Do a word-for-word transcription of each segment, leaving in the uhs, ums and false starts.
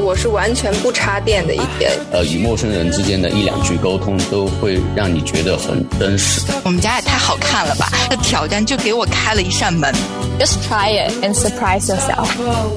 我是完全不插电的一天。 呃，与陌生人之间的一两句沟通都会让你觉得很真实。 我们家也太好看了吧，这挑战就给我开了一扇门。 Just try it and surprise yourself。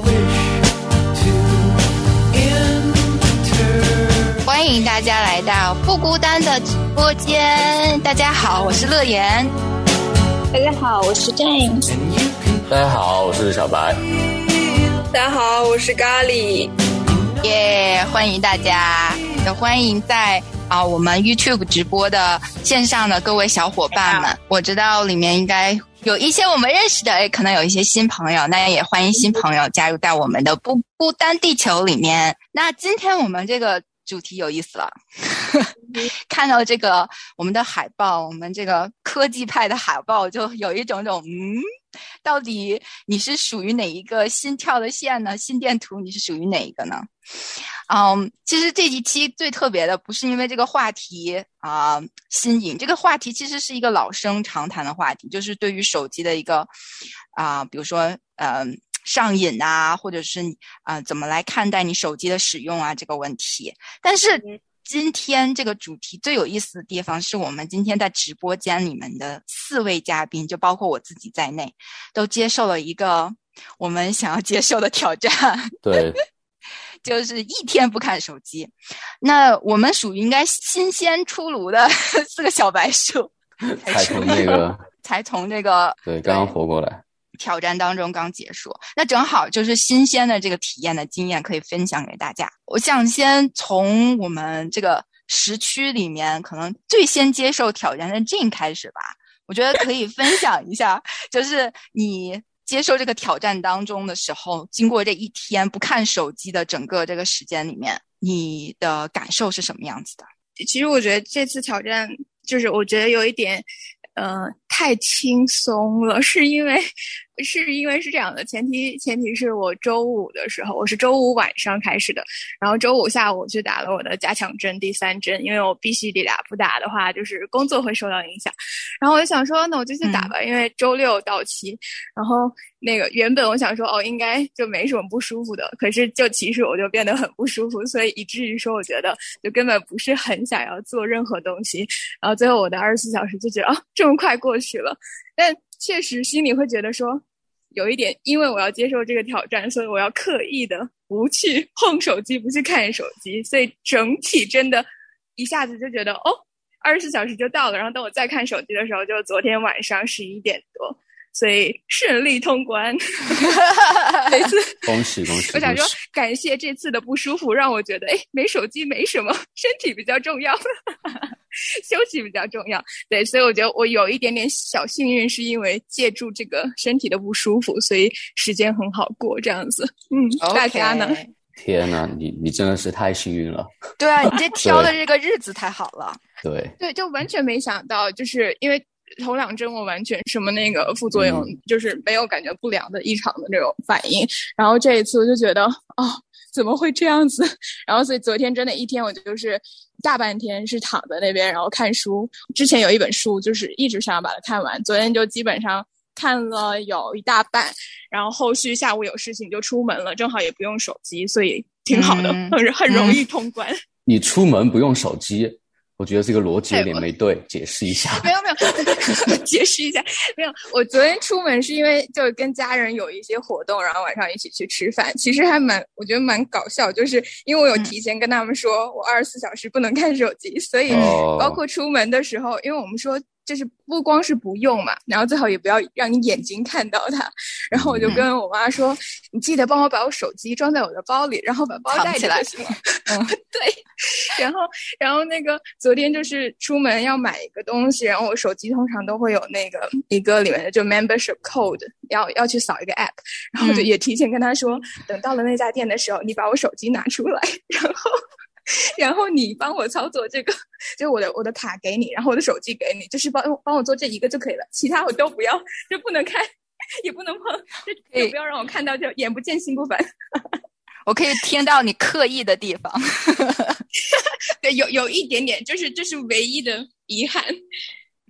欢迎大家来到不孤单的直播间。大家好，我是乐言。 大家好，我是 James。 大家好，我是小白。 大家好，我是咖喱。 耶、yeah, 欢迎大家，也欢迎在啊我们 YouTube 直播的线上的各位小伙伴们。我知道里面应该有一些我们认识的，也可能有一些新朋友，那也欢迎新朋友加入到我们的不孤单地球里面。那今天我们这个主题有意思了看到这个我们的海报，我们这个科技派的海报，就有一种种嗯，到底你是属于哪一个心跳的线呢？心电图你是属于哪一个呢？嗯，其实这一期最特别的不是因为这个话题啊、呃、新颖，这个话题其实是一个老生常谈的话题，就是对于手机的一个啊、呃，比如说呃上瘾啊，或者是啊、呃、怎么来看待你手机的使用啊这个问题。但是今天这个主题最有意思的地方是我们今天在直播间里面的四位嘉宾，就包括我自己在内，都接受了一个我们想要接受的挑战。 对， 就是一天不看手机。那我们属于应该新鲜出炉的四个小白鼠， 才从那个才从这个对刚刚活过来挑战当中刚结束，那正好就是新鲜的这个体验的经验可以分享给大家。我想先从我们这个时区里面可能最先接受挑战的 Jane 开始吧，我觉得可以分享一下就是你接受这个挑战当中的时候，经过这一天不看手机的整个这个时间里面，你的感受是什么样子的？ 其实我觉得这次挑战就是我觉得有一点呃太轻松了，是因为是因为是这样的，前提前提是我周五的时候，我是周五晚上开始的，然后周五下午去打了我的加强针第三针，因为我必须得打，不打的话就是工作会受到影响。然后我就想说那我就去打吧、嗯、因为周六到期。然后那个原本我想说哦应该就没什么不舒服的，可是就其实我就变得很不舒服，所以以至于说我觉得就根本不是很想要做任何东西。然后最后我的二十四小时就觉得啊、哦、这么快过去了，但确实心里会觉得说有一点，因为我要接受这个挑战，所以我要刻意的不去碰手机，不去看手机，所以整体真的一下子就觉得哦二十四小时就到了。然后等我再看手机的时候就昨天晚上十一点多，所以顺利通关这次恭喜恭喜！ 我想说感谢这次的不舒服让我觉得哎，没手机没什么，身体比较重要休息比较重要。对，所以我觉得我有一点点小幸运，是因为借助这个身体的不舒服，所以时间很好过这样子。嗯， okay. 大家呢？ 天哪，你你真的是太幸运了。 对啊，你这挑的这个日子太好了。 对对，就完全没想到，就是因为头两针我完全什么那个副作用、嗯、就是没有感觉不良的异常的这种反应，然后这一次我就觉得哦怎么会这样子，然后所以昨天真的一天我就是大半天是躺在那边然后看书，之前有一本书就是一直想要把它看完，昨天就基本上看了有一大半，然后后续下午有事情就出门了，正好也不用手机，所以挺好的、嗯、很很容易通关、嗯、 你出门不用手机，我觉得这个逻辑有点没对，解释一下。 没有没有解释一下，没有，我昨天出门是因为就跟家人有一些活动，然后晚上一起去吃饭，其实还蛮我觉得蛮搞笑，就是因为我有提前跟他们说、嗯、我二十四小时不能看手机，所以包括出门的时候、哦、因为我们说就是不光是不用嘛，然后最好也不要让你眼睛看到它，然后我就跟我妈说、嗯、你记得帮我把我手机装在我的包里，然后把包带起来行吗？嗯，对。然后然后那个昨天就是出门要买一个东西，然后我手机通常都会有那个一个里面的就 membership code 要要去扫一个 app， 然后我就也提前跟他说、嗯、等到了那家店的时候你把我手机拿出来，然后然后你帮我操作这个，就是我的我的卡给你，然后我的手机给你，就是帮帮我做这一个就可以了，其他我都不要，就不能看也不能碰，就就不要让我看到，就眼不见心不烦。 我可以听到你刻意的地方。 对，有有一点点，就是这是唯一的遗憾。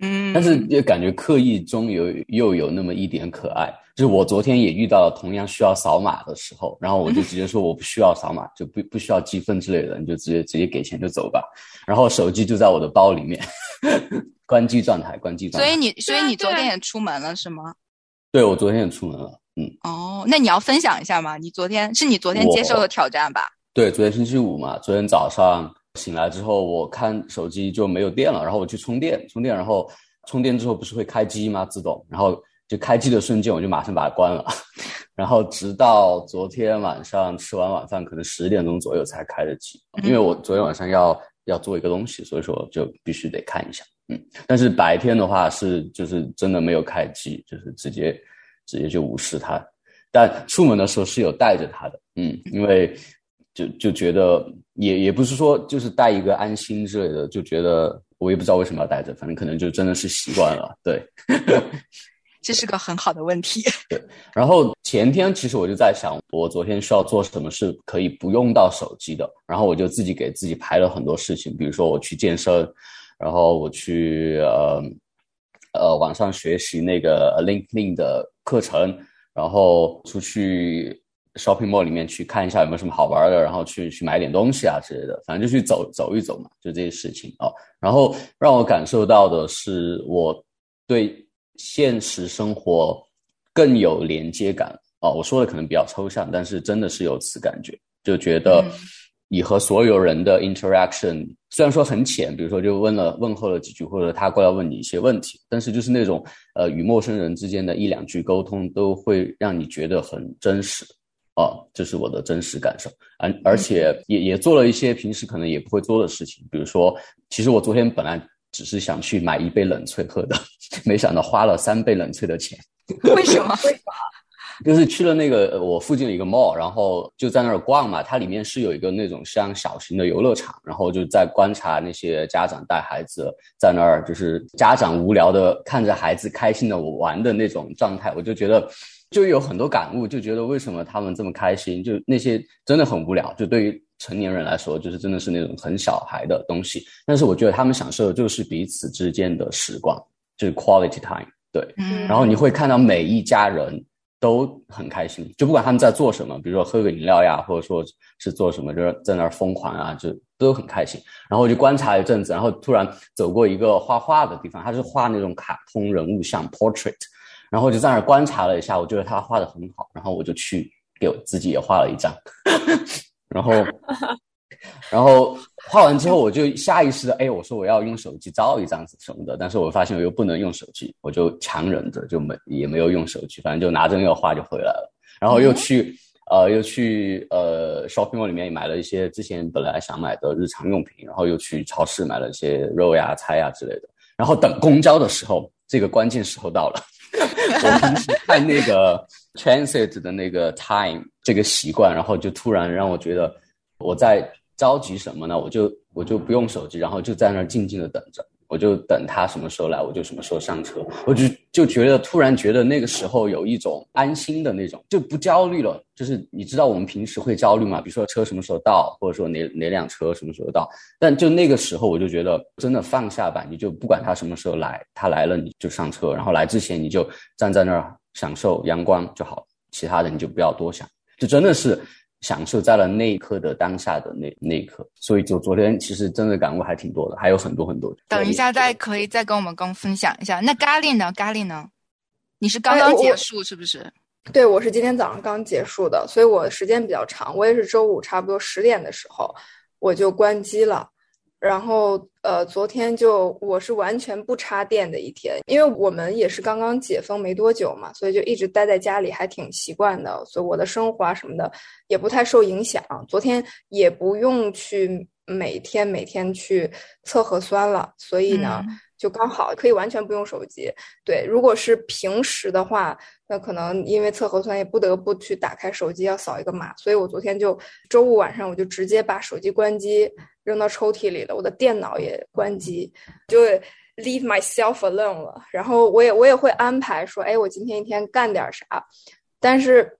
嗯， 但是也感觉刻意中有又有那么一点可爱。就是我昨天也遇到了同样需要扫码的时候，然后我就直接说我不需要扫码，就不不需要积分之类的，你就直接直接给钱就走吧。然后手机就在我的包里面，关机状态，关机状态。 所以你所以你昨天也出门了是吗？ 对，我昨天也出门了。嗯。 哦，那你要分享一下吗？你昨天是你昨天接受的挑战吧？ 对，昨天星期五嘛，昨天早上醒来之后，我看手机就没有电了，然后我去充电，充电，然后充电之后不是会开机吗？自动，然后就开机的瞬间我就马上把它关了，然后直到昨天晚上吃完晚饭，可能十点钟左右才开的机，因为我昨天晚上要要做一个东西，所以说就必须得看一下。嗯，但是白天的话是就是真的没有开机，就是直接直接就无视它。但出门的时候是有带着它的，嗯，因为就就觉得也也不是说就是带一个安心之类的，就觉得我也不知道为什么要带着，反正可能就真的是习惯了，对。 这是个很好的问题。 对，然后前天其实我就在想，我昨天需要做什么是可以不用到手机的，然后我就自己给自己排了很多事情，比如说我去健身，然后我去呃呃网上学习那个 LinkedIn 的课程，然后出去 shopping mall 里面去看一下有没有什么好玩的，然后去去买点东西啊之类的，反正就去走走一走嘛，就这些事情啊、哦。然后让我感受到的是，我对现实生活更有连接感啊、哦！我说的可能比较抽象，但是真的是有此感觉，就觉得你和所有人的 interaction 虽然说很浅，比如说就问了问候了几句，或者他过来问你一些问题，但是就是那种呃与陌生人之间的一两句沟通，都会让你觉得很真实啊、哦，这是我的真实感受。而而且也也做了一些平时可能也不会做的事情，比如说，其实我昨天本来只是想去买一杯冷萃喝的，没想到花了三杯冷萃的钱。 为什么？为什么？ 就是去了那个我附近的一个 mall， 然后就在那儿逛嘛，它里面是有一个那种像小型的游乐场，然后就在观察那些家长带孩子在那儿，就是家长无聊的看着孩子开心的玩的那种状态，我就觉得就有很多感悟，就觉得为什么他们这么开心，就那些真的很无聊，就对于成年人来说就是真的是那种很小孩的东西，但是我觉得他们享受的就是彼此之间的时光，就是 quality time。 对、嗯、然后你会看到每一家人都很开心，就不管他们在做什么，比如说喝个饮料呀，或者说是做什么，就是在那儿疯狂啊，就都很开心。然后我就观察一阵子，然后突然走过一个画画的地方，他是画那种卡通人物像 portrait， 然后就在那儿观察了一下，我觉得他画得很好，然后我就去给我自己也画了一张然后然后画完之后我就下意识的哎，我说我要用手机照一张什么的，但是我发现我又不能用手机，我就强忍着就没也没有用手机，反正就拿着那个画就回来了。然后又去、嗯、呃又去呃 shopping mall 里面买了一些之前本来想买的日常用品，然后又去超市买了一些肉呀菜呀之类的。然后等公交的时候，这个关键时候到了我平时看那个 transit 的那个 time 这个习惯，然后就突然让我觉得我在着急什么呢？我就我就不用手机，然后就在那儿静静的等着，我就等他什么时候来，我就什么时候上车。我就就觉得突然觉得那个时候有一种安心的那种，就不焦虑了。就是你知道我们平时会焦虑嘛，比如说车什么时候到，或者说哪哪辆车什么时候到，但就那个时候我就觉得真的放下吧，你就不管他什么时候来，他来了你就上车，然后来之前你就站在那儿享受阳光就好，其他的你就不要多想，就真的是享受在了那一刻的当下的那那一刻。所以就昨天其实真的感悟还挺多的，还有很多很多。 等一下再可以再跟我们跟分享一下。那咖喱呢？咖喱呢？你是刚刚结束是不是？ 对，我是今天早上刚结束的，所以我时间比较长。我也是周五差不多十点的时候我就关机了。然后呃，昨天就我是完全不插电的一天，因为我们也是刚刚解封没多久嘛，所以就一直待在家里，还挺习惯的，所以我的生活啊什么的也不太受影响。昨天也不用去每天每天去测核酸了，所以呢、嗯、就刚好可以完全不用手机。对，如果是平时的话，那可能因为测核酸也不得不去打开手机要扫一个码，所以我昨天就周五晚上我就直接把手机关机扔到抽屉里了，我的电脑也关机，就 leave myself alone 了。然后我也我也会安排说，哎，我今天一天干点啥。但是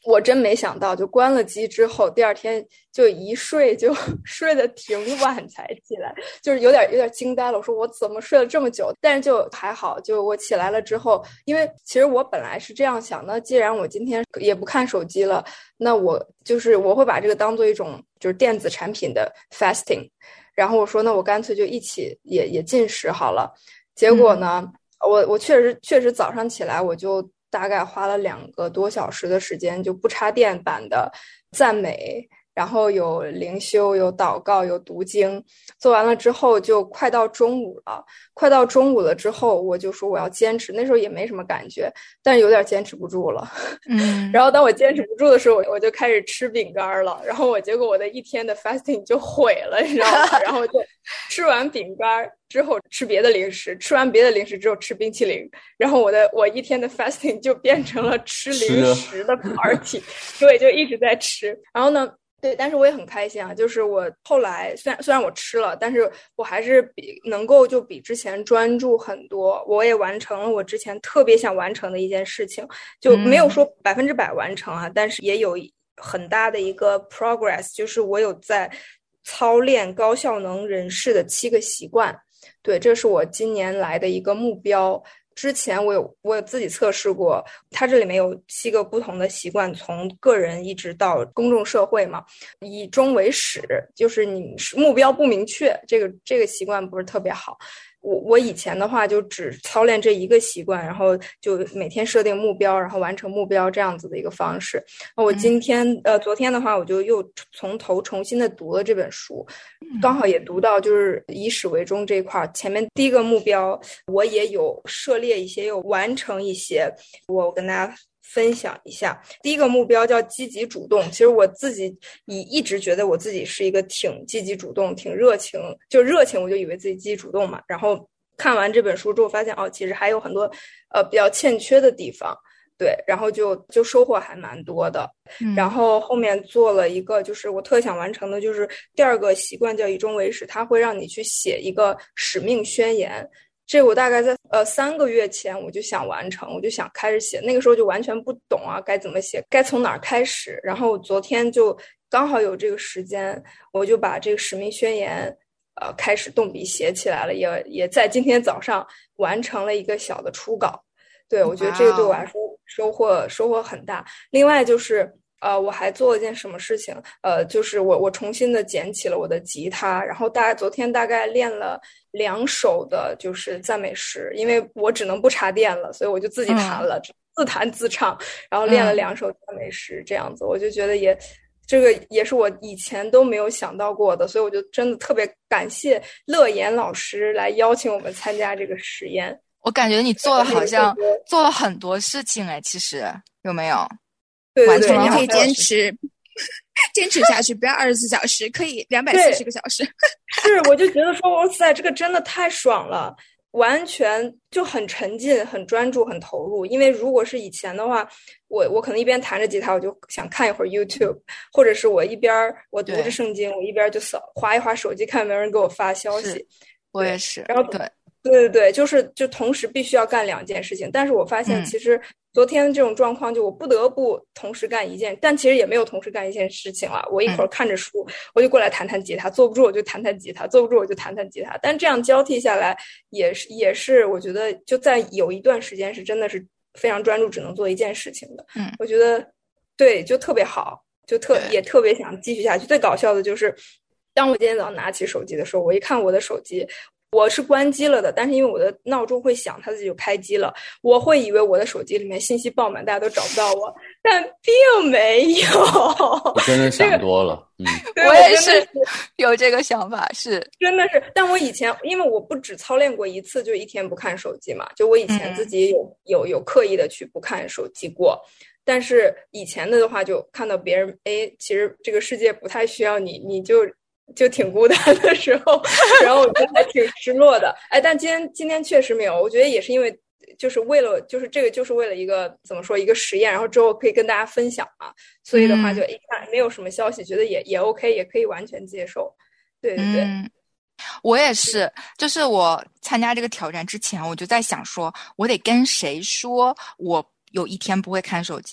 我真没想到，就关了机之后，第二天就一睡就睡得挺晚才起来，就是有点有点惊呆了。我说我怎么睡了这么久？但是就还好，就我起来了之后，因为其实我本来是这样想的，既然我今天也不看手机了，那我就是我会把这个当做一种就是电子产品的 fasting， 然后我说那我干脆就一起也也禁食好了。结果呢，嗯、我我确实确实早上起来我就大概花了两个多小时的时间，就不插电版的赞美，然后有灵修，有祷告，有读经，做完了之后就快到中午了。快到中午了之后，我就说我要坚持。那时候也没什么感觉，但是有点坚持不住了。 嗯， 然后当我坚持不住的时候，我就开始吃饼干了。然后我结果我的一天的 fasting 就毁了，你知道吗？然后就吃完饼干之后吃别的零食，吃完别的零食之后吃冰淇淋。然后我的我一天的 fasting 就变成了吃零食的 party， 对，就一直在吃。然后呢？对，但是我也很开心啊，就是我后来虽然虽然我吃了，但是我还是比能够就比之前专注很多，我也完成了我之前特别想完成的一件事情，就没有说百分之百完成啊，但是也有很大的一个 progress， 就是我有在操练高效能人士的七个习惯，对，这是我今年来的一个目标。之前我有我有自己测试过，它这里面有七个不同的习惯，从个人一直到公众社会嘛，以终为始，就是你目标不明确，这个这个习惯不是特别好。我我以前的话就只操练这一个习惯，然后就每天设定目标，然后完成目标这样子的一个方式。那我今天、嗯、呃昨天的话，我就又从头重新的读了这本书，刚好也读到就是以始为终这一块。前面第一个目标我也有涉猎一些，有完成一些，我跟大家分享一下。第一个目标叫积极主动，其实我自己以一直觉得我自己是一个挺积极主动挺热情，就热情我就以为自己积极主动嘛，然后看完这本书之后发现哦，其实还有很多呃比较欠缺的地方，对，然后就就收获还蛮多的、嗯、然后后面做了一个就是我特想完成的就是第二个习惯叫以终为始，它会让你去写一个使命宣言。这我大概在呃三个月前我就想完成，我就想开始写，那个时候就完全不懂啊，该怎么写，该从哪儿开始。然后昨天就刚好有这个时间，我就把这个使命宣言呃开始动笔写起来了，也也在今天早上完成了一个小的初稿。对，我觉得这个对我来说收获收获很大。另外就是呃，我还做了一件什么事情？呃，就是我我重新的捡起了我的吉他，然后大概昨天大概练了两首的，就是赞美诗，因为我只能不插电了，所以我就自己弹了，嗯、自弹自唱，然后练了两首赞美诗，这样子，我就觉得也这个也是我以前都没有想到过的，所以我就真的特别感谢乐言老师来邀请我们参加这个实验。 我感觉你做了好像做了很多事情哎，其实有没有？ 对对对， 你可以坚持坚持下去，不要二十四小时，可以两百四十个小时。 是，我就觉得说，哇塞，这个真的太爽了，完全就很沉浸、很专注、很投入。因为如果是以前的话，我我可能一边弹着吉他，我就想看一会儿 YouTube， 或者是我一边我读着圣经，我一边就扫划一划手机，看有没有人给我发消息。 我也是。 然后对对对对，就是就同时必须要干两件事情。但是我发现其实昨天这种状况，就我不得不同时干一件，但其实也没有同时干一件事情了。我一会儿看着书，嗯、我就过来弹弹吉他，坐不住我就弹弹吉他，坐不住我就弹弹吉他。但这样交替下来，也是也是我觉得就在有一段时间是真的是非常专注，只能做一件事情的。 嗯， 我觉得对，就特别好，就特也特别想继续下去。最搞笑的就是，当我今天早上拿起手机的时候，我一看我的手机。我是关机了的，但是因为我的闹钟会响，它自己就开机了。我会以为我的手机里面信息爆满，大家都找不到我，但并没有。 你真的想多了， 嗯， 我也是有这个想法，是真的是。但我以前因为我不只操练过一次，就一天不看手机嘛，就我以前自己有、嗯、有有刻意的去不看手机过。但是以前的话，就看到别人，哎，其实这个世界不太需要你，你就。就挺孤单的时候，然后我觉得还挺失落的。哎，但今天今天确实没有，我觉得也是因为就是为了就是这个就是为了一个怎么说一个实验，然后之后可以跟大家分享嘛，所以的话就一看没有什么消息，觉得也也 OK， 也可以完全接受。对对对、 嗯，我也是，就是我参加这个挑战之前，我就在想说，我得跟谁说我有一天不会看手机。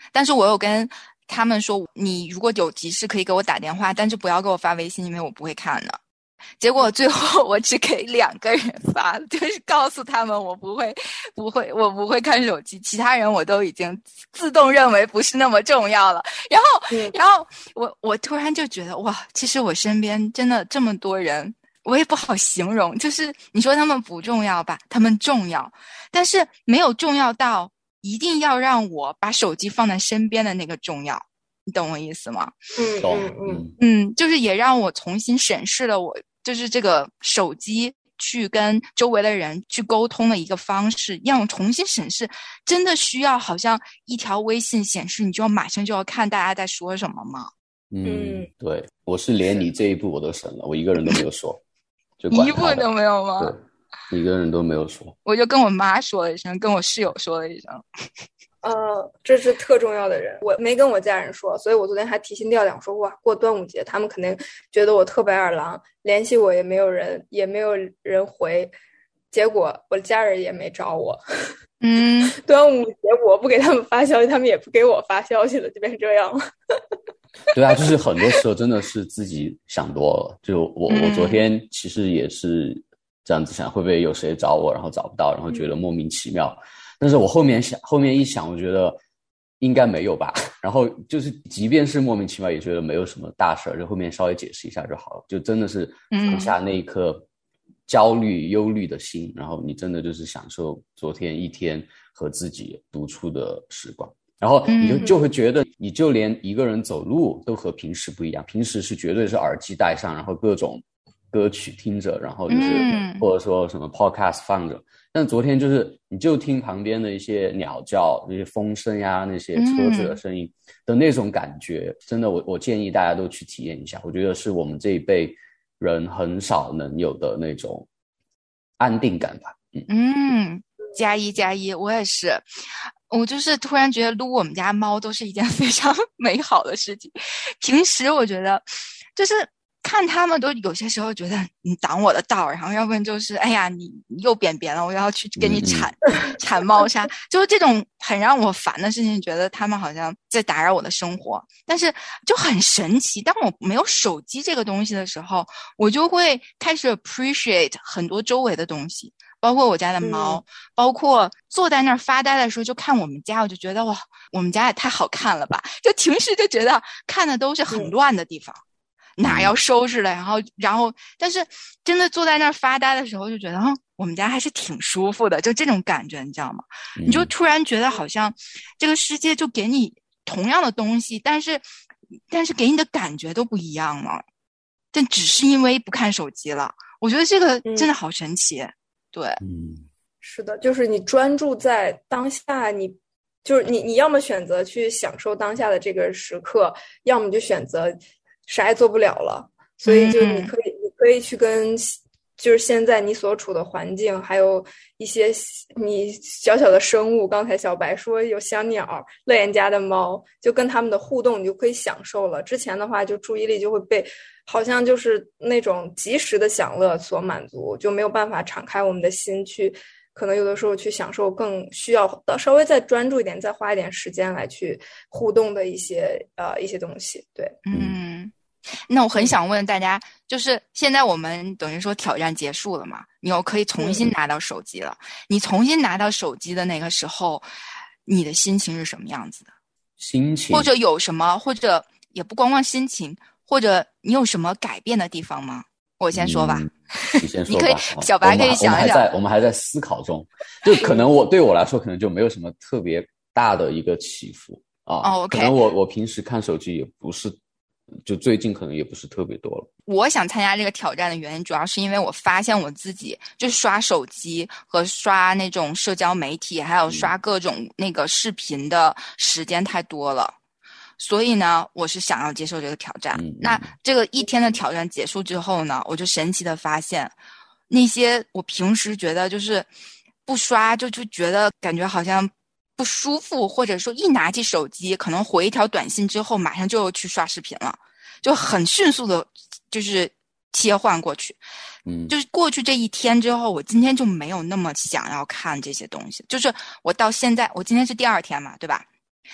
但是我有跟他们说，你如果有急事可以给我打电话，但是不要给我发微信，因为我不会看的。结果最后我只给两个人发，就是告诉他们我不会不会我不会看手机，其他人我都已经自动认为不是那么重要了。然后、嗯、然后我我突然就觉得哇，其实我身边真的这么多人，我也不好形容，就是你说他们不重要吧，他们重要，但是没有重要到一定要让我把手机放在身边的那个重要，你懂我意思吗？ 嗯嗯嗯嗯，就是也让我重新审视了我就是这个手机去跟周围的人去沟通的一个方式，让我重新审视，真的需要好像一条微信显示你就要马上就要看大家在说什么吗？ 嗯，对，我是连你这一步我都省了，我一个人都没有说，就一步都没有吗？ 对，一个人都没有说， 我就跟我妈说了一声，跟我室友说了一声。 呃，这是特重要的人，我没跟我家人说，所以我昨天还提心吊胆说，哇，过端午节他们肯定觉得我特白眼狼，联系我也没有人，也没有人回，结果我家人也没找我。 嗯， 端午节我不给他们发消息，他们也不给我发消息了，就变这样了。 对啊，就是很多时候真的是自己想多了。就我我昨天其实也是这样子想，会不会有谁找我，然后找不到，然后觉得莫名其妙。嗯，但是我后面想，后面一想，我觉得应该没有吧。然后就是，即便是莫名其妙，也觉得没有什么大事儿，就后面稍微解释一下就好了。就真的是放下那一颗焦虑、忧虑的心，然后你真的就是享受昨天一天和自己独处的时光。然后你就就会觉得，你就连一个人走路都和平时不一样。平时是绝对是耳机戴上，然后各种歌曲听着，然后就是或者说什么 podcast 放着。但昨天就是你就听旁边的一些鸟叫，那些风声呀，那些车子的声音的那种感觉，真的我我建议大家都去体验一下。我觉得是我们这一辈人很少能有的那种安定感吧。嗯嗯，加一加一，我也是。我就是突然觉得撸我们家猫都是一件非常美好的事情。平时我觉得就是看他们都有些时候觉得你挡我的道，然后要不然就是哎呀你又便便了，我要去给你铲嗯铲猫砂，就是这种很让我烦的事情，觉得他们好像在打扰我的生活。但是就很神奇，当我没有手机这个东西的时候，我就会开始 appreciate 很多周围的东西，包括我家的猫、嗯、包括坐在那儿发呆的时候就看我们家，我就觉得哇，我们家也太好看了吧。就平时就觉得看的都是很乱的地方、嗯、哪要收拾了，然后然后但是真的坐在那儿发呆的时候就觉得嗯，我们家还是挺舒服的，就这种感觉你知道吗、嗯、你就突然觉得好像这个世界就给你同样的东西，但是但是给你的感觉都不一样了，但只是因为不看手机了。我觉得这个真的好神奇、嗯对， 嗯， 是的，就是你专注在当下，你就是你，你要么选择去享受当下的这个时刻，要么就选择啥也做不了了。所以就你可以，嗯、你可以去跟就是现在你所处的环境，还有一些你小小的生物，刚才小白说有小鸟、乐言家的猫，就跟他们的互动，你就可以享受了。之前的话，就注意力就会被。好像就是那种及时的享乐所满足，就没有办法敞开我们的心去，可能有的时候去享受更需要稍微再专注一点，再花一点时间来去互动的一些呃一些东西。对， 嗯，那我很想问大家，就是现在我们等于说挑战结束了嘛，你又可以重新拿到手机了、嗯、你重新拿到手机的那个时候，你的心情是什么样子的？ 心情， 或者有什么，或者也不光光心情，或者你有什么改变的地方吗？我先说吧。 嗯、你先说吧。 你可以，小白可以想一想。 我们还在，我们还在思考中。就可能我对我来说，可能就没有什么特别大的一个起伏啊。 哦 ，OK。 可能我我平时看手机也不是，就最近可能也不是特别多了。 我想参加这个挑战的原因，主要是因为我发现我自己就是刷手机和刷那种社交媒体，还有刷各种那个视频的时间太多了。所以呢，我是想要接受这个挑战。 嗯、 那这个一天的挑战结束之后呢，我就神奇的发现，那些我平时觉得就是不刷就就觉得感觉好像不舒服，或者说一拿起手机可能回一条短信之后，马上就去刷视频了，就很迅速的，就是切换过去。 嗯， 就是过去这一天之后，我今天就没有那么想要看这些东西。就是我到现在，我今天是第二天嘛，对吧？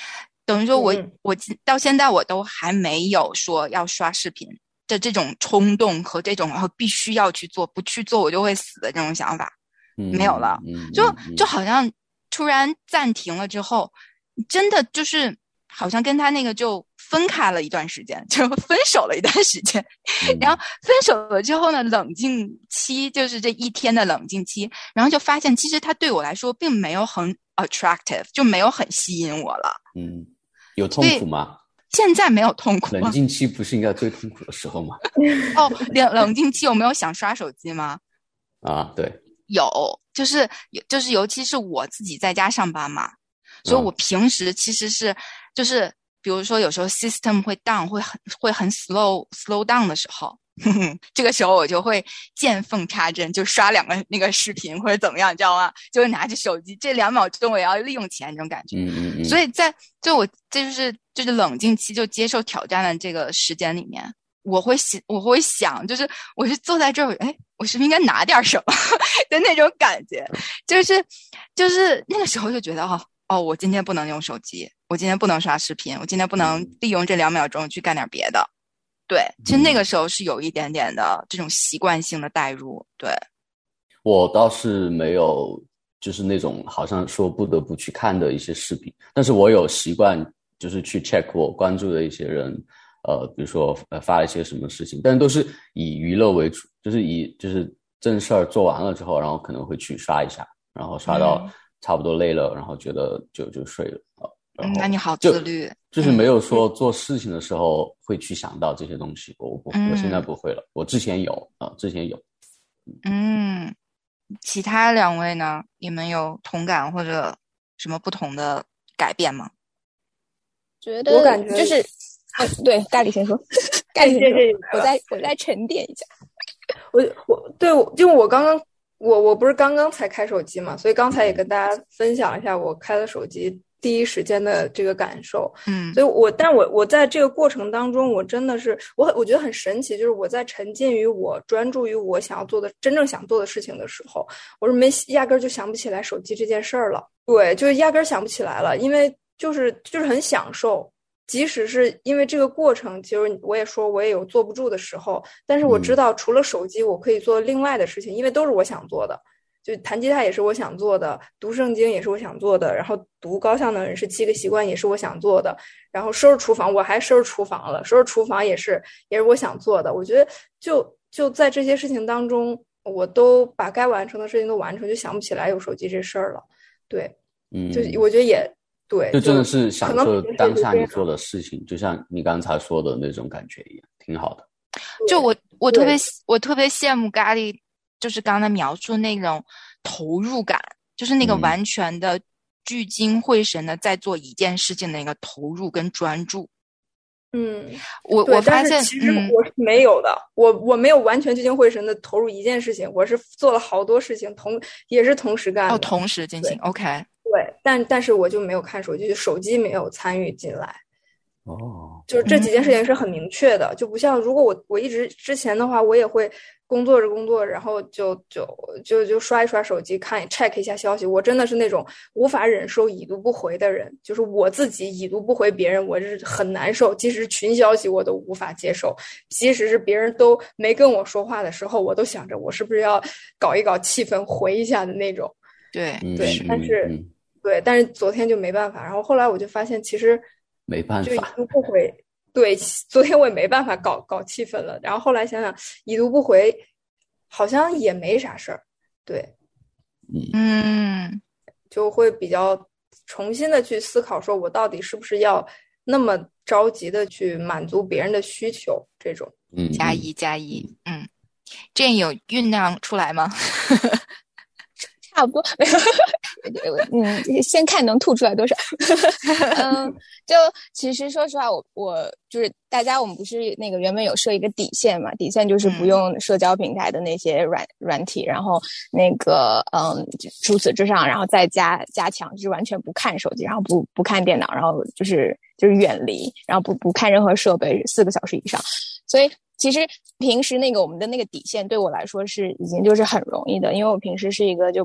等于说我、 嗯、 我到现在我都还没有说要刷视频的这种冲动和这种然后必须要去做，不去做我就会死的这种想法、嗯、没有了、嗯、就就好像突然暂停了之后，真的就是好像跟他那个就分开了一段时间，就分手了一段时间、嗯、然后分手了之后呢，冷静期就是这一天的冷静期，然后就发现其实他对我来说并没有很 attractive， 就没有很吸引我了。 嗯，有痛苦吗？ 现在没有痛苦。 冷静期不是应该最痛苦的时候吗？ 哦，冷冷静期有没有想刷手机吗？ 啊，对， 有，就是就是尤其是我自己在家上班嘛，所以我平时其实是就是比如说有时候 system 会 down 会很会很 slow slow down 的时候，呵呵，这个时候我就会见缝插针，就刷两个那个视频或者怎么样，你知道吗？就会拿着手机，这两秒钟我也要利用起来那种感觉。 嗯嗯嗯。 所以在就我这就是就是冷静期，就接受挑战的这个时间里面，我会想我会想，就是我是坐在这儿，哎，我是不是应该拿点什么的那种感觉，就是就是那个时候就觉得哦哦，我今天不能用手机，我今天不能刷视频，我今天不能利用这两秒钟去干点别的。对，其实那个时候是有一点点的这种习惯性的代入。对， 我倒是没有就是那种好像说不得不去看的一些视频，但是我有习惯就是去 check 我关注的一些人，呃，比如说呃发一些什么事情，但都是以娱乐为主，就是以就是正事儿做完了之后，然后可能会去刷一下，然后刷到差不多累了，嗯、然后觉得就就睡了。 嗯，那你好自律， 就，就是没有说做事情的时候会去想到这些东西，我不，我现在不会了，我之前有啊、呃，之前有。 嗯，其他两位呢？你们有同感或者什么不同的改变吗？ 觉得我感觉就是，呃，对，咖喱先说，咖喱先说，我再我再沉淀一下。 我我对，就我刚刚我我不是刚刚才开手机嘛，所以刚才也跟大家分享一下我开了手机第一时间的这个感受。 嗯， 所以我但我我在这个过程当中，我真的是我我觉得很神奇，就是我在沉浸于我专注于我想要做的真正想做的事情的时候，我是没压根儿就想不起来手机这件事儿了。对，就是压根儿想不起来了，因为就是就是很享受。即使是因为这个过程，其实我也说我也有坐不住的时候，但是我知道除了手机我可以做另外的事情，因为都是我想做的，就弹吉他也是我想做的，读圣经也是我想做的，然后读高效能人士七个习惯也是我想做的，然后收拾厨房我还收拾厨房了，收拾厨房也是也是我想做的。我觉得就就在这些事情当中，我都把该完成的事情都完成，就想不起来有手机这事儿了。对， 嗯， 就我觉得也对， 就真的是享受当下你做的事情，就像你刚才说的那种感觉一样，挺好的。 就我我特别我特别羡慕咖喱，就是刚才描述那种投入感，就是那个完全的聚精会神的在做一件事情的那个投入跟专注。 嗯， 我我发现其实我是没有的，嗯、我我没有完全聚精会神的投入一件事情，我是做了好多事情，同也是同时干的。 哦，同时进行 ，OK。 对，但但是我就没有看手机，就手机没有参与进来。 哦， 就是这几件事情是很明确的，就不像如果我我一直之前的话，我也会工作着工作，然后就就就就刷一刷手机，看 check 一下消息。我真的是那种无法忍受已读不回的人，就是我自己已读不回别人，我是很难受。即使是群消息我都无法接受，即使是别人都没跟我说话的时候，我都想着我是不是要搞一搞气氛回一下的那种。 对对，但是。嗯对，但是昨天就没办法，然后后来我就发现其实没办法， 就已读不回。对，昨天我也没办法搞搞气氛了，然后后来想想已读不回，好像也没啥事儿。对， 嗯， 就会比较重新的去思考，说我到底是不是要那么着急的去满足别人的需求，这种。 嗯， 加一加一，嗯，这有酝酿出来吗？ 差不多，嗯，先看能吐出来多少。嗯，就其实说实话，我我就是大家，我们不是那个原本有设一个底线嘛？底线就是不用社交平台的那些软软体，然后那个嗯，除此之上，然后再加加强，就是完全不看手机，然后不不看电脑，然后就是就是远离，然后不不看任何设备，四个小时以上。所以其实平时那个我们的那个底线对我来说是已经就是很容易的，因为我平时是一个就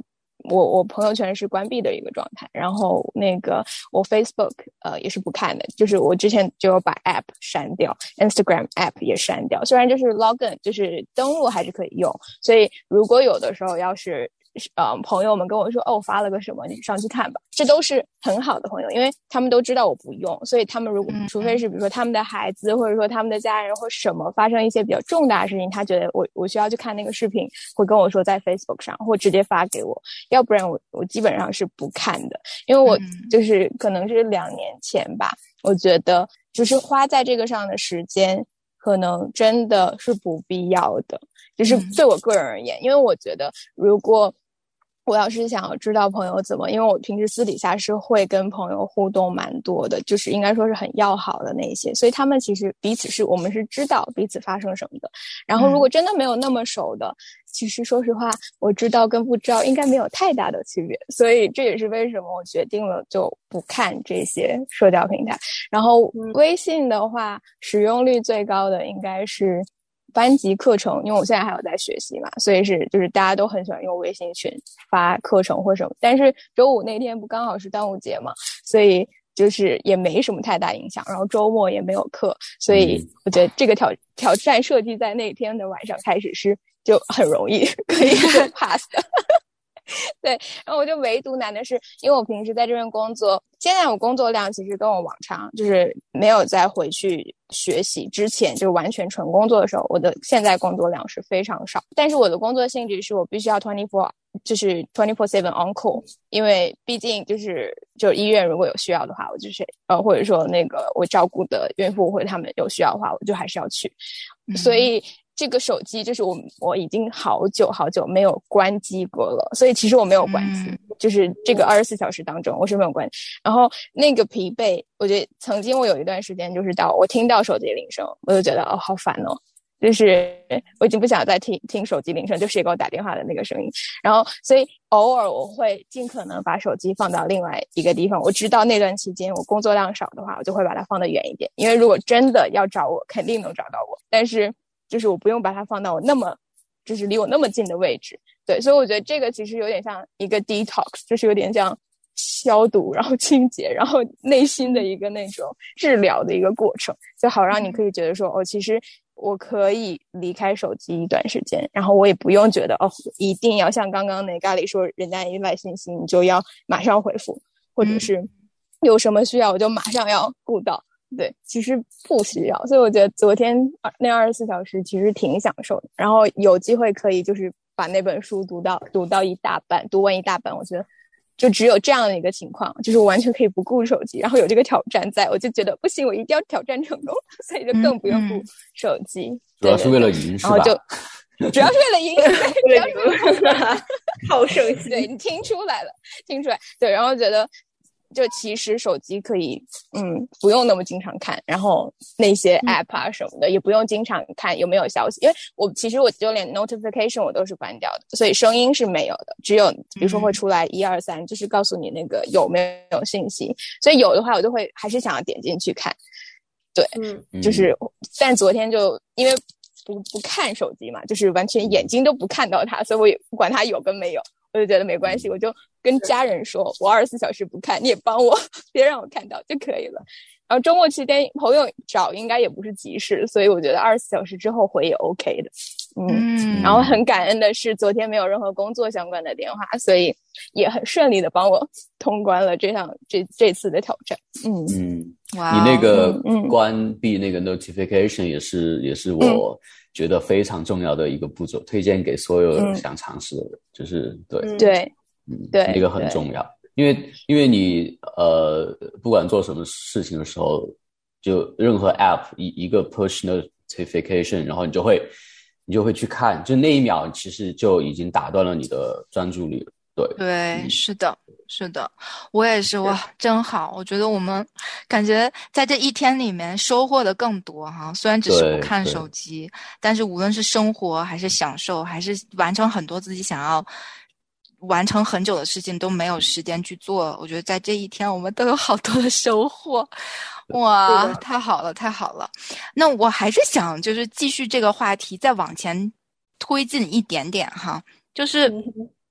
我我朋友圈是关闭的一个状态，然后那个我 Facebook 呃也是不看的，就是我之前就把 App 删掉 ，Instagram App 也删掉，虽然就是 login 就是登录还是可以用，所以如果有的时候要是呃，朋友们跟我说哦，发了个什么，你上去看吧，这都是很好的朋友，因为他们都知道我不用，所以他们如果除非是比如说他们的孩子或者说他们的家人或什么发生一些比较重大的事情，他觉得我我需要去看那个视频，会跟我说在 Facebook 上或直接发给我，要不然我我基本上是不看的，因为我就是可能是两年前吧，我觉得就是花在这个上的时间可能真的是不必要的，就是对我个人而言，因为我觉得如果我要是想要知道朋友怎么，因为我平时私底下是会跟朋友互动蛮多的，就是应该说是很要好的那些，所以他们其实彼此是我们是知道彼此发生什么的。然后如果真的没有那么熟的，嗯、其实说实话，我知道跟不知道应该没有太大的区别。所以这也是为什么我决定了就不看这些社交平台。然后微信的话，使用率最高的应该是班级课程，因为我现在还有在学习嘛，所以是就是大家都很喜欢用微信群发课程或什么。但是周五那天不刚好是端午节嘛，所以就是也没什么太大影响。然后周末也没有课，所以我觉得这个挑挑战设计在那天的晚上开始是就很容易可以就 pass 的。对，然后我就唯独难的是，因为我平时在这边工作，现在我工作量其实跟我往常就是没有再回去学习之前就完全纯工作的时候，我的现在工作量是非常少，但是我的工作性质是我必须要二十四就是 二十四 on call， 因为毕竟就是就医院如果有需要的话，我就是呃或者说那个我照顾的孕妇或者他们有需要的话，我就还是要去，嗯、所以。这个手机就是我我已经好久好久没有关机过了，所以其实我没有关机，嗯、就是这个二十四小时当中我是没有关机。然后那个疲惫，我觉得曾经我有一段时间就是到我听到手机铃声，我就觉得哦好烦哦，就是我已经不想再听听手机铃声，就谁给我打电话的那个声音。然后所以偶尔我会尽可能把手机放到另外一个地方，我知道那段期间我工作量少的话，我就会把它放得远一点，因为如果真的要找我肯定能找到我，但是就是我不用把它放到我那么就是离我那么近的位置。对，所以我觉得这个其实有点像一个 detox， 就是有点像消毒然后清洁然后内心的一个那种治疗的一个过程，就好让你可以觉得说哦，其实我可以离开手机一段时间，然后我也不用觉得哦一定要像刚刚那咖喱说人家一来信息你就要马上回复，或者是有什么需要我就马上要顾到。对，其实不需要，所以我觉得昨天那二十四小时其实挺享受的。然后有机会可以就是把那本书读到读到一大半，读完一大半，我觉得就只有这样的一个情况，就是我完全可以不顾手机，然后有这个挑战在，我就觉得不行，我一定要挑战成功，所以就更不用顾手机。嗯嗯、 主要是为了赢，是吧？ 然后就主要是为了赢，主要是为了好胜心。 对，你听出来了，听出来。对，然后觉得。就其实手机可以嗯不用那么经常看，然后那些 app 啊什么的、嗯、也不用经常看有没有消息，因为我其实我就连 notification 我都是关掉的，所以声音是没有的，只有比如说会出来一二三，就是告诉你那个有没有信息，所以有的话我就会还是想要点进去看。对，嗯，就是但昨天就因为不不看手机嘛，就是完全眼睛都不看到它，所以我也不管它有跟没有，我就觉得没关系，我就跟家人说我二十四小时不看，你也帮我别让我看到就可以了。然后周末期间朋友找应该也不是急事，所以我觉得二十四小时之后回也 OK 的。嗯，然后很感恩的是昨天没有任何工作相关的电话，所以也很顺利的帮我通关了这场这这次的挑战。嗯嗯，哇，你那个关闭那个 notification 也是、嗯、也是我觉得非常重要的一个步骤，推荐给所有想尝试的人，嗯、就是对、 嗯、对嗯对， 那个很重要，因为因为你呃不管做什么事情的时候，就任何 app 一一个 push notification， 然后你就会你就会去看，就那一秒其实就已经打断了你的专注力了。对对、嗯，是的是的，我也是，哇真好，我觉得我们感觉在这一天里面收获的更多哈，虽然只是不看手机，但是无论是生活还是享受还是完成很多自己想要完成很久的事情都没有时间去做，我觉得在这一天我们都有好多的收获。哇，太好了太好了。那我还是想就是继续这个话题再往前推进一点点哈，就是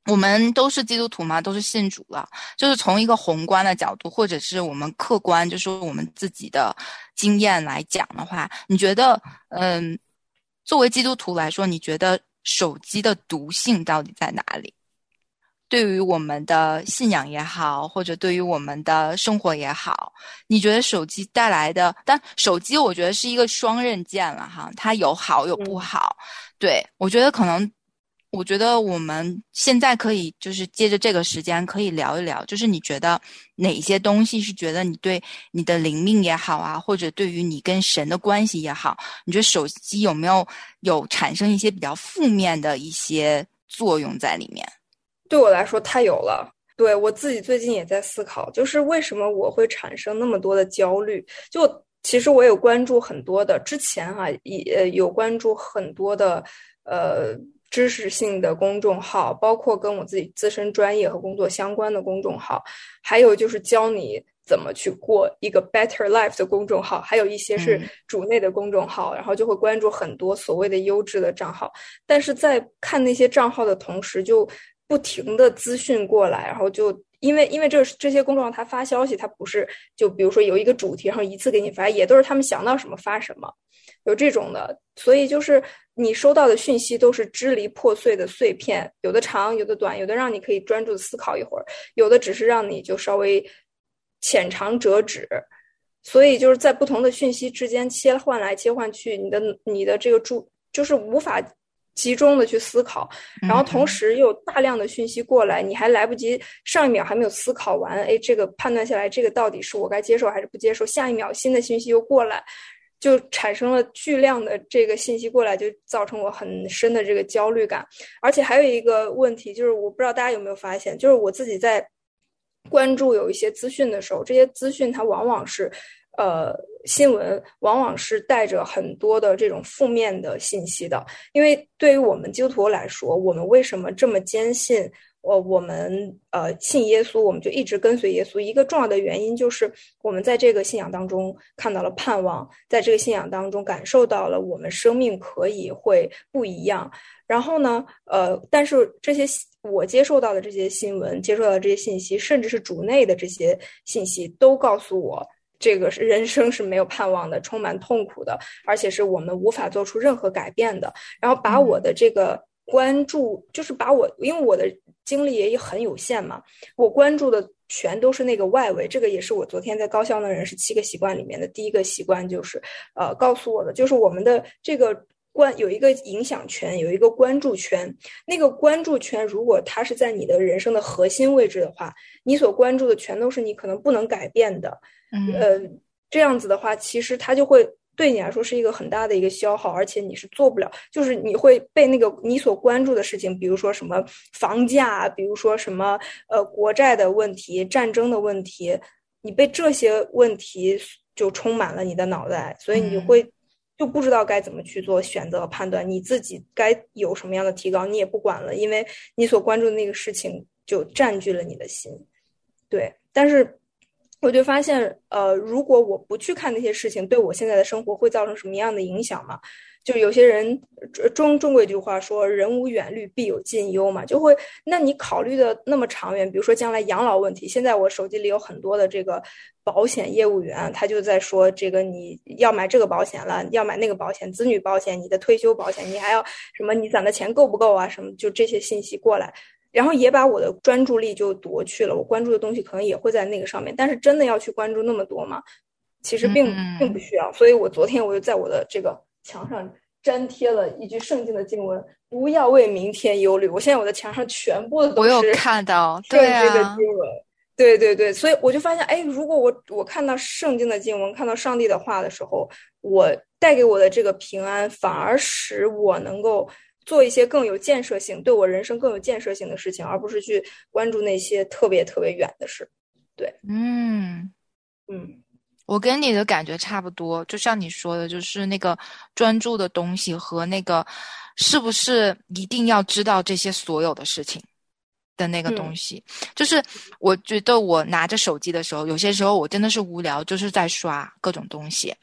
我们都是基督徒嘛，都是信主了，就是从一个宏观的角度，或者是我们客观，就是我们自己的经验来讲的话，你觉得嗯，作为基督徒来说，你觉得手机的毒性到底在哪里？对于我们的信仰也好，或者对于我们的生活也好，你觉得手机带来的，但手机我觉得是一个双刃剑了哈，它有好有不好。嗯、对，我觉得可能，我觉得我们现在可以就是借着这个时间可以聊一聊，就是你觉得哪些东西是觉得你对你的灵命也好啊，或者对于你跟神的关系也好，你觉得手机有没有有产生一些比较负面的一些作用在里面？ 对我来说太有了，对我自己最近也在思考，就是为什么我会产生那么多的焦虑。就其实我有关注很多的，之前哈、啊、也有关注很多的呃知识性的公众号，包括跟我自己自身专业和工作相关的公众号，还有就是教你怎么去过一个 better life 的公众号，还有一些是主内的公众号、嗯、然后就会关注很多所谓的优质的账号，但是在看那些账号的同时就不停的资讯过来，然后就因为因为这这些公众号它发消息，它不是就比如说有一个主题然后一次给你发，也都是他们想到什么发什么，有这种的，所以就是你收到的讯息都是支离破碎的碎片，有的长有的短，有的让你可以专注的思考一会儿，有的只是让你就稍微浅尝辄止，所以就是在不同的讯息之间切换来切换去，你的你的这个注就是无法集中的去思考，然后同时又有大量的讯息过来，你还来不及上一秒还没有思考完，哎，这个判断下来这个到底是我该接受还是不接受，下一秒新的信息又过来，就产生了巨量的这个信息过来，就造成我很深的这个焦虑感。而且还有一个问题就是我不知道大家有没有发现，就是我自己在关注有一些资讯的时候，这些资讯它往往是呃，新闻往往是带着很多的这种负面的信息的，因为对于我们基督徒来说，我们为什么这么坚信我我们呃信耶稣，我们就一直跟随耶稣，一个重要的原因就是我们在这个信仰当中看到了盼望，在这个信仰当中感受到了我们生命可以会不一样。然后呢呃，但是这些我接受到的这些新闻，接受到的这些信息，甚至是主内的这些信息，都告诉我这个是人生是没有盼望的，充满痛苦的，而且是我们无法做出任何改变的。然后把我的这个关注，就是把我，因为我的精力也很有限嘛，我关注的全都是那个外围。这个也是我昨天在高效能人士七个习惯里面的第一个习惯，就是呃告诉我的，就是我们的这个关有一个影响圈，有一个关注圈。那个关注圈如果它是在你的人生的核心位置的话，你所关注的全都是你可能不能改变的。嗯、呃，这样子的话，其实它就会对你来说是一个很大的一个消耗，而且你是做不了，就是你会被那个你所关注的事情，比如说什么房价，比如说什么呃国债的问题、战争的问题，你被这些问题就充满了你的脑袋，所以你会就不知道该怎么去做选择判断，你自己该有什么样的提高你也不管了，因为你所关注的那个事情就占据了你的心。对，但是我就发现呃，如果我不去看那些事情，对我现在的生活会造成什么样的影响嘛？就有些人中中国有句话说人无远虑必有近忧嘛，就会那你考虑的那么长远，比如说将来养老问题，现在我手机里有很多的这个保险业务员，他就在说这个你要买这个保险了，要买那个保险，子女保险，你的退休保险，你还要什么，你攒的钱够不够啊，什么就这些信息过来，然后也把我的专注力就夺去了，我关注的东西可能也会在那个上面，但是真的要去关注那么多吗？其实并并不需要。所以我昨天我就在我的这个墙上粘贴了一句圣经的经文，不要为明天忧虑。我现在我的墙上全部都是我有看到圣经的经文，对对对，所以我就发现，哎，如果我我看到圣经的经文，看到上帝的话的时候，我带给我的这个平安，反而使我能够做一些更有建设性，对我人生更有建设性的事情，而不是去关注那些特别特别远的事。对， 嗯嗯， 我跟你的感觉差不多，就像你说的，就是那个专注的东西和那个是不是一定要知道这些所有的事情的那个东西、嗯、就是我觉得我拿着手机的时候，有些时候我真的是无聊，就是在刷各种东西，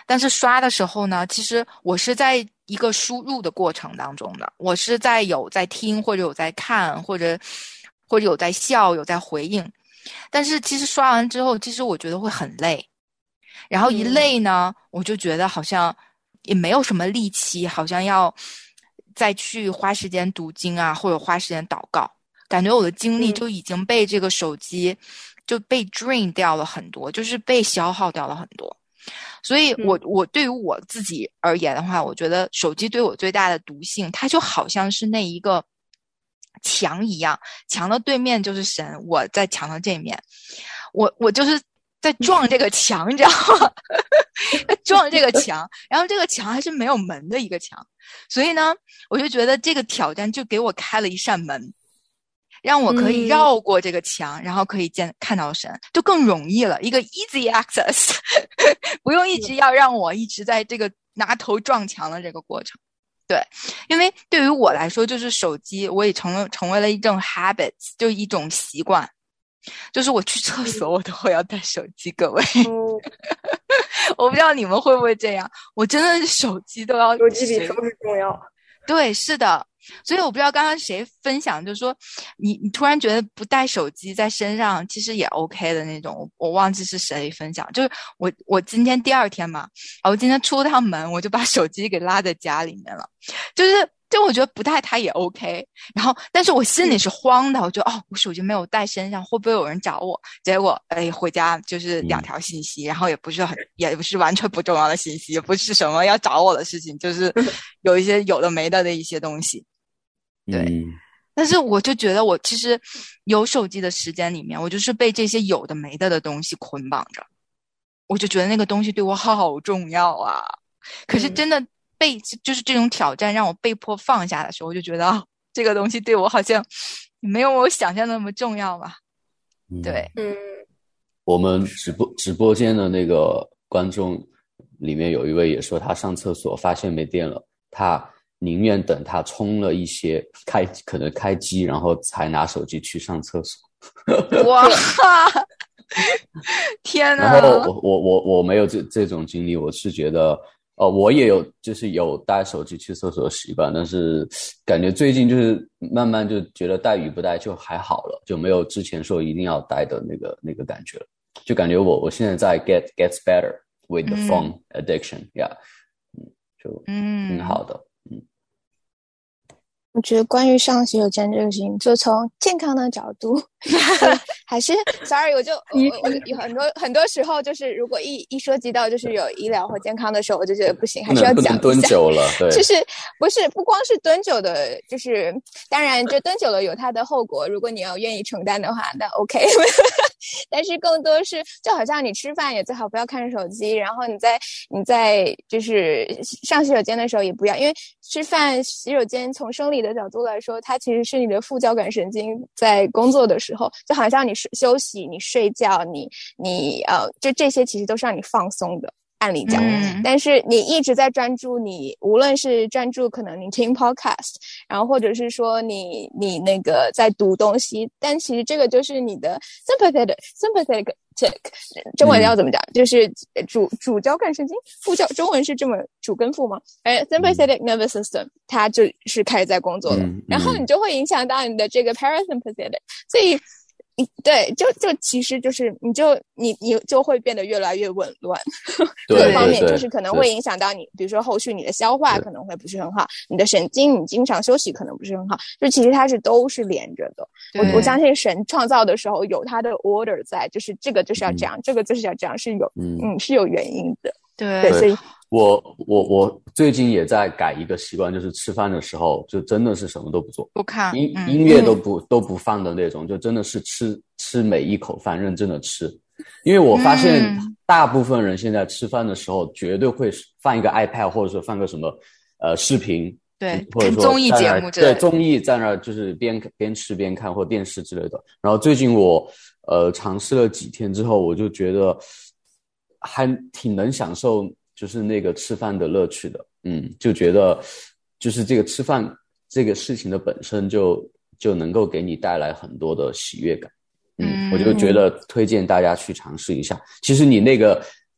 但是刷的时候呢，其实我是在一个输入的过程当中的，我是在有在听，或者有在看，或者或者有在笑，有在回应。但是其实刷完之后，其实我觉得会很累，然后一累呢、嗯、我就觉得好像也没有什么力气，好像要再去花时间读经啊，或者花时间祷告，感觉我的精力就已经被这个手机就被 drain 掉了很多，就是被消耗掉了很多。所以我我对于我自己而言的话，我觉得手机对我最大的毒性，它就好像是那一个墙一样，墙的对面就是神，我在墙的这面，我我就是在撞这个墙，你知道吗？撞这个墙，然后这个墙还是没有门的一个墙，所以呢，我就觉得这个挑战就给我开了一扇门，让我可以绕过这个墙、嗯、然后可以见看到神，就更容易了，一个 easy access 不用一直要让我一直在这个拿头撞墙的这个过程。对，因为对于我来说，就是手机我也成了成为了一种 habits， 就一种习惯，就是我去厕所我都会要带手机，各位、嗯、我不知道你们会不会这样，我真的是手机都要， 手机比收拾重要。 对，是的，所以我不知道刚刚谁分享，就是说你你突然觉得不带手机在身上其实也 OK 的那种，我我忘记是谁分享，就是我我今天第二天嘛，我今天出了趟门，我就把手机给拉在家里面了，就是就我觉得不带它也 OK， 然后但是我心里是慌的，我觉得哦，我手机没有带身上，会不会有人找我？结果哎，回家就是两条信息，然后也不是很，也不是完全不重要的信息，也不是什么要找我的事情，就是有一些有的没的的一些东西。对、嗯，但是我就觉得我其实有手机的时间里面，我就是被这些有的没的的东西捆绑着，我就觉得那个东西对我好重要啊。可是真的被就是这种挑战让我被迫放下的时候，我就觉得、哦、这个东西对我好像没有我想象那么重要吧。对， 嗯， 我们直播直播间的那个观众里面有一位也说，他上厕所发现没电了，他宁愿等他充了一些开可能开机，然后才拿手机去上厕所。 哇，天哪！ 然后我我我我没有这这种经历，我是觉得，呃，我也有就是有带手机去厕所的习惯，但是感觉最近就是慢慢就觉得带与不带就还好了，就没有之前说一定要带的那个那个感觉了，就感觉我我现在在 get gets better with the phone addiction，yeah， 嗯，就嗯挺好的。 我觉得关于上洗手间这个事情，就从健康的角度还是 sorry 我就我我有很多很多时候就是如果一一涉及到就是有医疗或健康的时候，我就觉得不行，还是要讲一下。 不能蹲久了，对， 就是不是不光是蹲久的，就是当然就蹲久了有它的后果，如果你要愿意承担的话那 OK 但是更多是就好像你吃饭也最好不要看手机，然后你在你在就是上洗手间的时候也不要，因为吃饭洗手间从生理的角度来说，它其实是你的副交感神经在工作的时候，就好像你休息你睡觉你你呃就这些其实都是让你放松的按理讲、嗯、但是你一直在专注，你无论是专注可能你听 podcast， 然后或者是说你你那个在读东西，但其实这个就是你的 sympathetic sympathetic 中文要怎么讲、嗯、就是主主交感神经，副交中文是这么主跟副吗？哎 sympathetic nervous system 它就是开始在工作了、嗯、然后你就会影响到你的这个 parasympathetic， 所以对，就就其实就是你就你你就会变得越来越紊乱，这个方面就是可能会影响到你，比如说后续你的消化可能会不是很好，你的神经你经常休息可能不是很好，就其实它是都是连着的。我我相信神创造的时候有它的 order 在，就是这个就是要这样、嗯、这个就是要这样，是有 嗯, 嗯是有原因的。 对， 对，所以我我我最近也在改一个习惯，就是吃饭的时候就真的是什么都不做， 不看音、 嗯、 音乐都不、嗯、都不放的那种，就真的是吃吃每一口饭，认真的吃。因为我发现大部分人现在吃饭的时候绝对会放一个 iPad 或者说放个什么呃视频， 对， 或者说综艺节目之类的， 对，综艺在那儿就是边边吃边看或电视之类的。然后最近我呃尝试了几天之后，我就觉得还挺能享受就是那个吃饭的乐趣的，嗯，就觉得就是这个吃饭这个事情的本身就就能够给你带来很多的喜悦感，嗯，嗯我就觉得推荐大家去尝试一下。其实你那个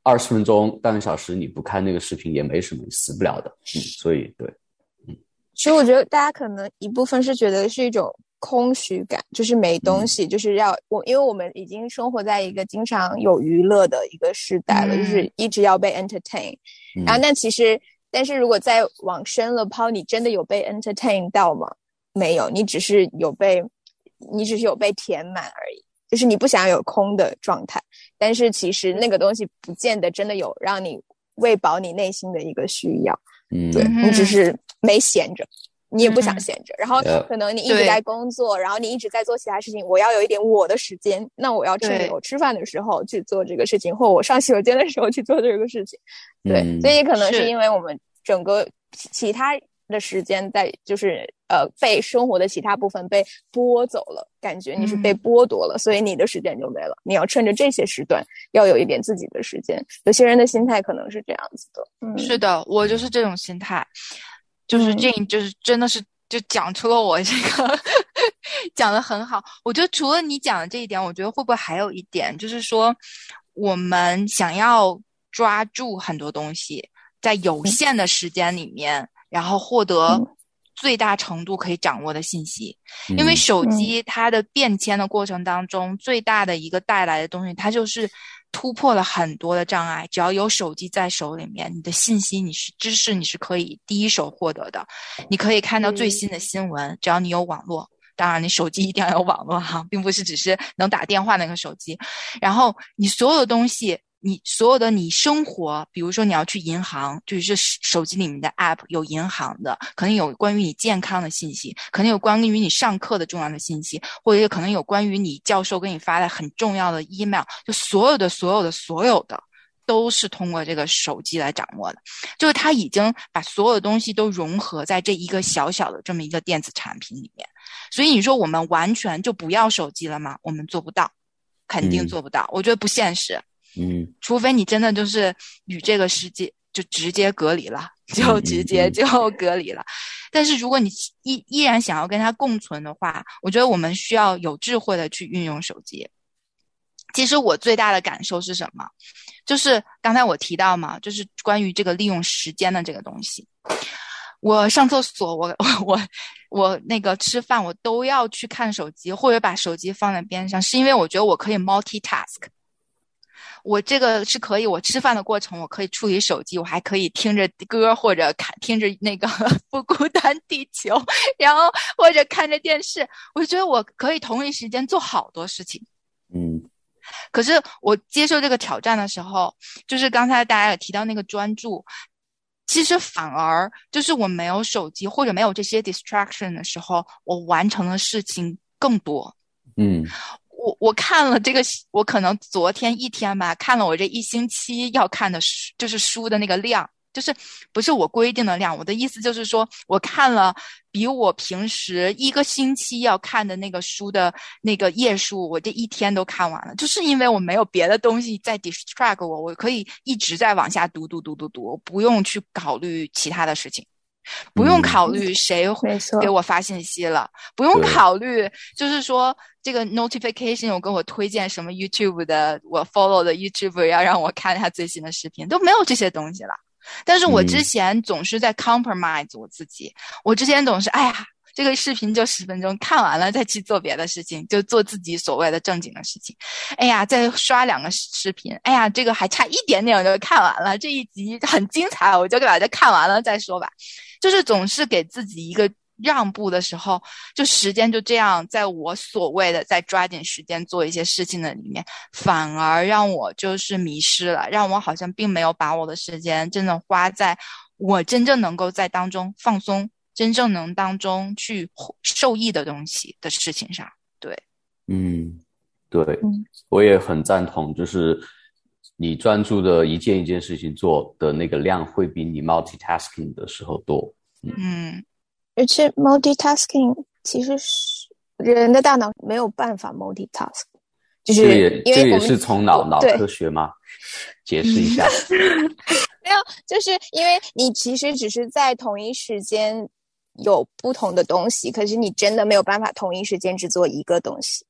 二十分钟半个小时你不看那个视频也没什么，死不了的。嗯，所以对，嗯， 其实我觉得大家可能一部分是觉得是一种空虚感，就是没东西，嗯、就是要我，因为我们已经生活在一个经常有娱乐的一个时代了，嗯、就是一直要被 entertain，嗯、然后但其实，但是如果再往深了抛，你真的有被 entertain 到吗？没有，你只是有被，你只是有被填满而已，就是你不想有空的状态，但是其实那个东西不见得真的有让你喂饱你内心的一个需要，嗯，对，你只是没闲着。你也不想闲着，嗯、然后可能你一直在工作，然后你一直在做其他事情。我要有一点我的时间，那我要趁着我吃饭的时候去做这个事情，或我上洗手间的时候去做这个事情。对，嗯、所以可能是因为我们整个其他的时间在就是呃被生活的其他部分被剥走了，感觉你是被剥夺了，嗯、所以你的时间就没了。你要趁着这些时段要有一点自己的时间。有些人的心态可能是这样子的。嗯， 是的，我就是这种心态。就是这，就是真的是就讲出了我这个讲得很好。我觉得除了你讲的这一点，我觉得会不会还有一点，就是说我们想要抓住很多东西，在有限的时间里面，然后获得最大程度可以掌握的信息。嗯、因为手机它的变迁的过程当中，最大的一个带来的东西，它就是突破了很多的障碍。只要有手机在手里面，你的信息、你是知识，你是可以第一手获得的。你可以看到最新的新闻，嗯、只要你有网络。当然，你手机一定要有网络哈，并不是只是能打电话那个手机。然后你所有的东西，你所有的你生活，比如说你要去银行，就是手机里面的 app 有银行的，可能有关于你健康的信息，可能有关于你上课的重要的信息，或者可能有关于你教授给你发的很重要的 email， 就所有的所有的所有的都是通过这个手机来掌握的。就是它已经把所有的东西都融合在这一个小小的这么一个电子产品里面。所以你说我们完全就不要手机了吗？我们做不到，肯定做不到。嗯、我觉得不现实。嗯，除非你真的就是与这个世界就直接隔离了，就直接就隔离了。嗯嗯嗯、但是如果你依依然想要跟它共存的话，我觉得我们需要有智慧的去运用手机。其实我最大的感受是什么？就是刚才我提到嘛，就是关于这个利用时间的这个东西。我上厕所，我我我那个吃饭，我都要去看手机，或者把手机放在边上，是因为我觉得我可以 multitask。我这个是可以，我吃饭的过程我可以处理手机，我还可以听着歌或者看听着那个不孤单地球，然后或者看着电视，我就觉得我可以同一时间做好多事情。嗯。可是我接受这个挑战的时候，就是刚才大家也提到那个专注，其实反而就是我没有手机或者没有这些 distraction 的时候，我完成的事情更多。嗯。我我看了这个，我可能昨天一天吧，看了我这一星期要看的书，就是书的那个量，就是不是我规定的量。我的意思就是说，我看了比我平时一个星期要看的那个书的那个页数，我这一天都看完了，就是因为我没有别的东西在 distract 我，我可以一直在往下读读读读读，不用去考虑其他的事情。不用考虑谁给我发信息了，嗯、不用考虑就是说这个 notification 有跟我推荐什么 YouTube 的，我 follow 的 YouTuber 要让我看他最新的视频，都没有这些东西了。但是我之前总是在 compromise 我自己，嗯、我之前总是哎呀，这个视频就十分钟，看完了再去做别的事情，就做自己所谓的正经的事情。哎呀，再刷两个视频，哎呀，这个还差一点点我就看完了，这一集很精彩，我就把它看完了再说吧。就是总是给自己一个让步的时候，就时间就这样在我所谓的在抓紧时间做一些事情的里面，反而让我就是迷失了，让我好像并没有把我的时间真的花在我真正能够在当中放松，真正能当中去受益的东西的事情上。对， 嗯，对，我也很赞同，就是你专注的一件一件事情做的那个量会比你 multitasking 的时候多。嗯， 嗯，而且 multitasking 其实是人的大脑没有办法 multitask， 就是这个也这个也是从脑脑科学吗？解释一下。 没有，就是因为你其实只是在同一时间有不同的东西，可是你真的没有办法同一时间只做一个东西。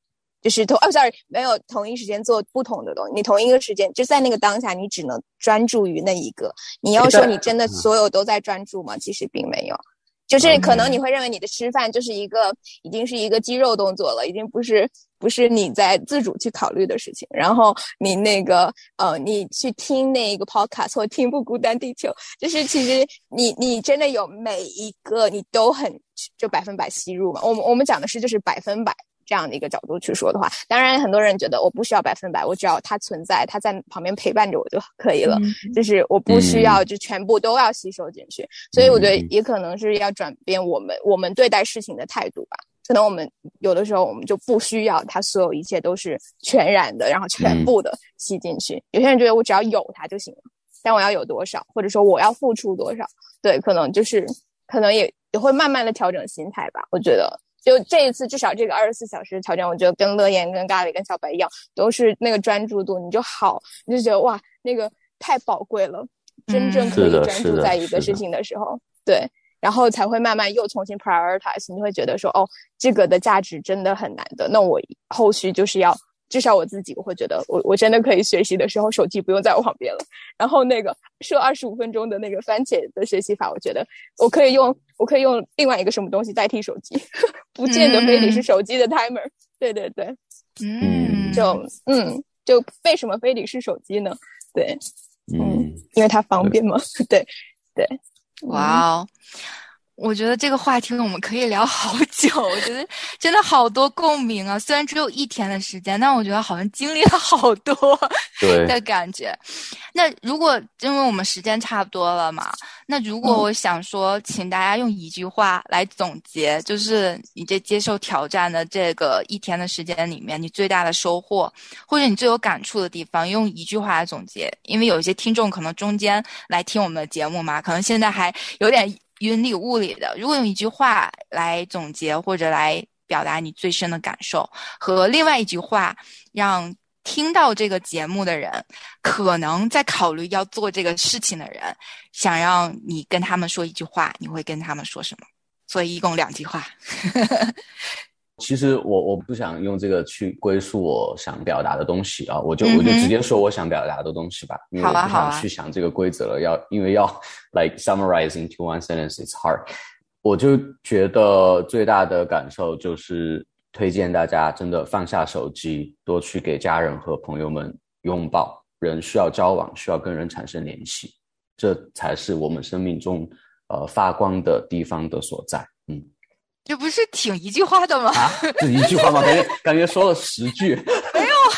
就是同哦，sorry，没有同一时间做不同的东西。你同一个时间就在那个当下，你只能专注于那一个。你要说你真的所有都在专注吗？其实并没有。就是可能你会认为你的吃饭就是一个已经是一个肌肉动作了，已经不是不是你在自主去考虑的事情。然后你那个呃，你去听那个 podcast 或听不孤单地球，就是其实你你真的有每一个你都很就百分百吸入嘛。我们我们讲的是就是百分百。这样的一个角度去说的话，当然很多人觉得我不需要百分百，我只要它存在，它在旁边陪伴着我就可以了，嗯、就是我不需要就全部都要吸收进去、嗯、所以我觉得也可能是要转变我们我们对待事情的态度吧。可能我们有的时候我们就不需要它所有一切都是全然的然后全部的吸进去、嗯、有些人觉得我只要有它就行了，但我要有多少，或者说我要付出多少，对，可能就是可能也也会慢慢的调整心态吧。我觉得就这一次至少这个二十四小时的挑战，我觉得跟乐言跟咖喱跟小白一样，都是那个专注度，你就好你就觉得哇那个太宝贵了，真正可以专注在一个事情的时候、嗯、对，然后才会慢慢又重新 prioritize， 你会觉得说哦这个的价值真的很难得，那我后续就是要至少我自己我会觉得我我真的可以学习的时候手机不用在我旁边了，然后那个设二十五分钟的那个番茄的学习法，我觉得我可以用我可以用另外一个什么东西代替手机，不见得非得是手机的 timer、嗯、对对对， 嗯， 就嗯就为什么非得是手机呢？对，嗯，因为它方便嘛，对对， 哇哦。我觉得这个话题我们可以聊好久，我觉得真的好多共鸣啊！虽然只有一天的时间，但我觉得好像经历了好多的感觉。那如果因为我们时间差不多了嘛，那如果我想说，请大家用一句话来总结，就是你这接受挑战的这个一天的时间里面，你最大的收获，或者你最有感触的地方，用一句话来总结。因为有一些听众可能中间来听我们的节目嘛，可能现在还有点云里雾里的，如果用一句话来总结或者来表达你最深的感受，和另外一句话让听到这个节目的人，可能在考虑要做这个事情的人，想让你跟他们说一句话，你会跟他们说什么？所以一共两句话。 其实我我不想用这个去归宿我想表达的东西啊，我就、嗯、我就直接说我想表达的东西吧，因为我不想去想这个规则了，要因为要 like summarize into one sentence it's hard。我就觉得最大的感受就是推荐大家真的放下手机，多去给家人和朋友们拥抱。人需要交往，需要跟人产生联系，这才是我们生命中呃发光的地方的所在。嗯。 这不是挺一句话的吗？ 啊，这一句话吗？感觉感觉说了十句。 没有啊。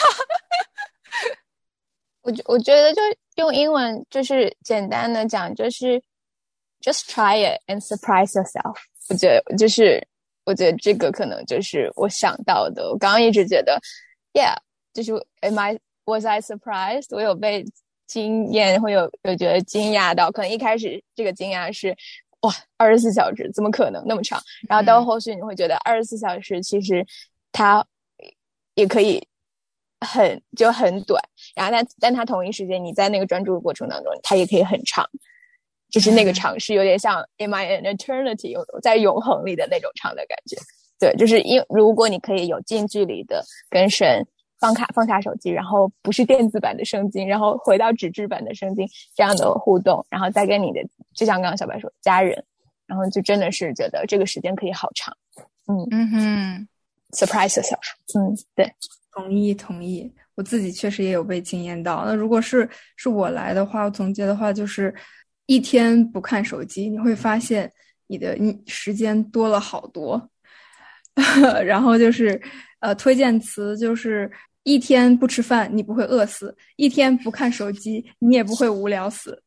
我我觉得就用英文就是简单的讲，就是 just try it and surprise yourself。我觉得就是我觉得这个可能就是我想到的。我刚刚一直觉得 ，yeah， 就是 am I was I surprised？ 我有被惊艳，会有有觉得惊讶到。可能一开始这个惊讶是。哇，二十四小时怎么可能那么长？然后到后续你会觉得二十四小时其实它也可以很就很短，然后但但它同一时间你在那个专注的过程当中，它也可以很长，就是那个长是有点像 Am I an eternity 在永恒里的那种长的感觉。对，就是因如果你可以有近距离的跟神放卡放下手机，然后不是电子版的圣经，然后回到纸质版的圣经这样的互动，然后再跟你的就像刚刚小白说家人，然后就真的是觉得这个时间可以好长。嗯嗯哼 surprise yourself。 嗯，对， 同意同意，我自己确实也有被惊艳到。那如果是是我来的话，我总结的话就是一天不看手机，你会发现你的时间多了好多。然后就是呃，推荐词就是一天不吃饭你不会饿死，一天不看手机你也不会无聊死。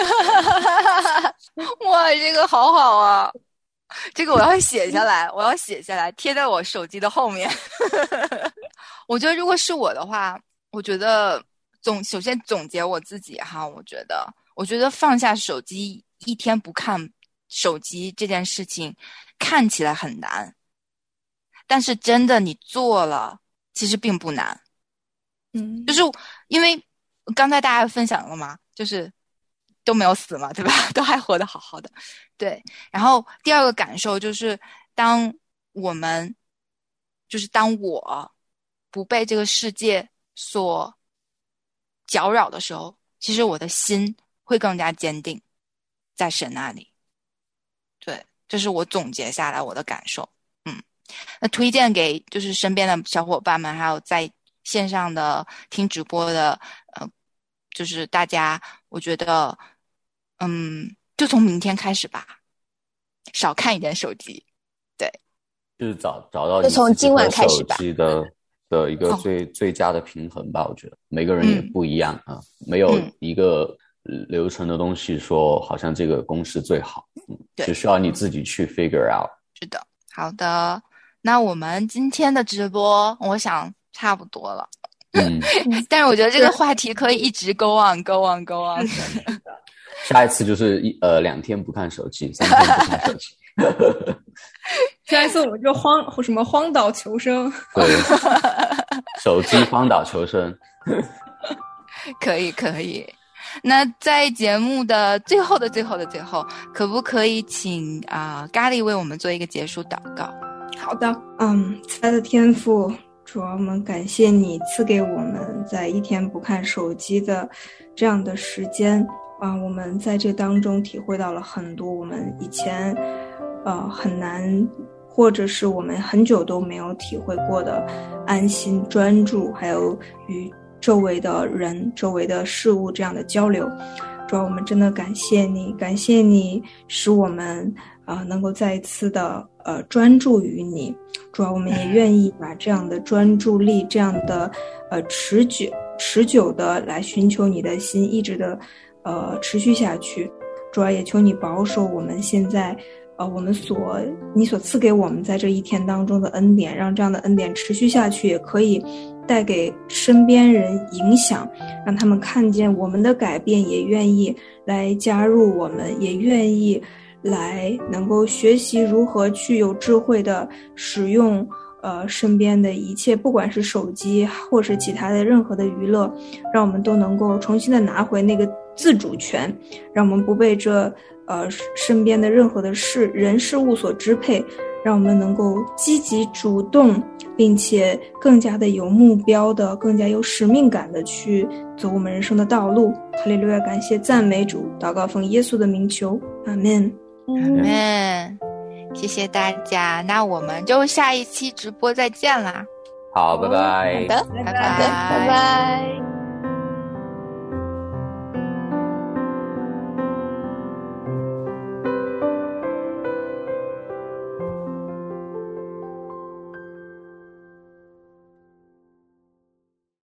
哇，这个好好啊，这个我要写下来，我要写下来贴在我手机的后面。我觉得如果是我的话，我觉得总首先总结我自己哈，我觉得我觉得放下手机一天不看手机这件事情看起来很难，但是真的你做了其实并不难。 嗯， 就是因为刚才大家分享了嘛，就是都没有死嘛，对吧？都还活得好好的。对，然后第二个感受就是当我们就是当我不被这个世界所搅扰的时候，其实我的心会更加坚定在神那里。对，这是我总结下来我的感受。嗯，那推荐给就是身边的小伙伴们，还有在线上的听直播的呃，就是大家，我觉得嗯，就从明天开始吧，少看一点手机。对， 就是找找到就从今晚开始吧手机的的一个最、哦、最佳的平衡吧。我觉得每个人也不一样、嗯、啊，没有一个流程的东西说好像这个公式最好，嗯，就需要你自己去 figure out。 是的，好的，那我们今天的直播我想差不多了。嗯，但是我觉得这个话题可以一直 go on go on go on。 下一次就是一呃两天不看手机，三天不看手机。 下一次我们就荒什么荒岛求生。 对，手机荒岛求生。 可以可以。那在节目的最后的最后的最后，可不可以请啊、呃、咖喱为我们做一个结束祷告？ 好的，嗯，慈爱的天父，主啊，我们感谢你赐给我们在一天不看手机的这样的时间啊，我们在这当中体会到了很多我们以前呃很难，或者是我们很久都没有体会过的安心专注，还有与周围的人周围的事物这样的交流。主要我们真的感谢你，感谢你使我们啊、呃、能够再一次的呃专注于你。主要我们也愿意把这样的专注力，这样的呃持久持久的来寻求你的心，一直的呃持续下去。主要也求你保守我们现在呃我们所你所赐给我们在这一天当中的恩典，让这样的恩典持续下去，也可以带给身边人影响，让他们看见我们的改变，也愿意来加入我们，也愿意来能够学习如何去有智慧的使用呃身边的一切，不管是手机或是其他的任何的娱乐，让我们都能够重新的拿回那个自主权，让我们不被这呃身边的任何的事人事物所支配，让我们能够积极主动，并且更加的有目标的，更加有使命感的去走我们人生的道路。哈利路亚，感谢赞美主，祷告奉耶稣的名求，阿们。 阿们，谢谢大家，那我们就下一期直播再见啦。 好，拜拜。 好的， 拜拜， 拜拜。